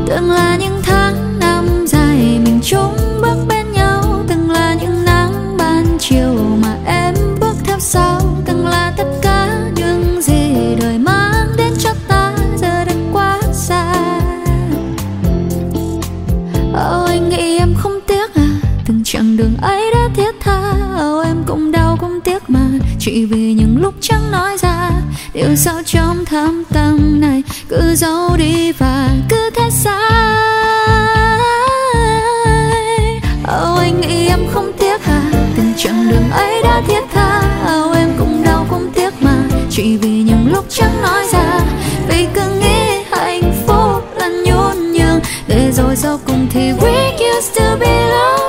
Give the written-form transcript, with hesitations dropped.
Từng là những tháng năm dài mình chung bước bên nhau, từng là những nắng ban chiều mà em bước theo sau, từng là tất cả những gì đời mang đến cho ta giờ đã quá xa. Anh nghĩ em không tiếc à, từng chặng đường ấy đã thiết tha. Em cũng đau cũng tiếc mà, chỉ vì những lúc chẳng nói ra. Điều sao trong thâm tâm này cứ giấu đi và cứ thế xa. Anh nghĩ em không tiếc à, từng chặng đường ấy đã thiết tha. Em cũng đau cũng tiếc mà, chỉ vì những lúc chẳng nói ra. Vì cứ nghĩ hạnh phúc là nhún nhường, để rồi sau cùng thì we used to belong.